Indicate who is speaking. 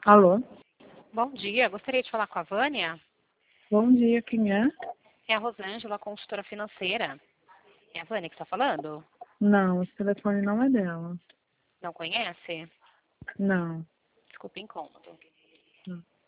Speaker 1: Alô?
Speaker 2: Bom dia, gostaria de falar com a Vânia.
Speaker 1: Bom dia, quem é?
Speaker 2: É a Rosângela, consultora financeira. É a Vânia que está falando?
Speaker 1: Não, esse telefone não é dela.
Speaker 2: Não conhece?
Speaker 1: Não.
Speaker 2: Desculpe, incômodo.
Speaker 1: Não.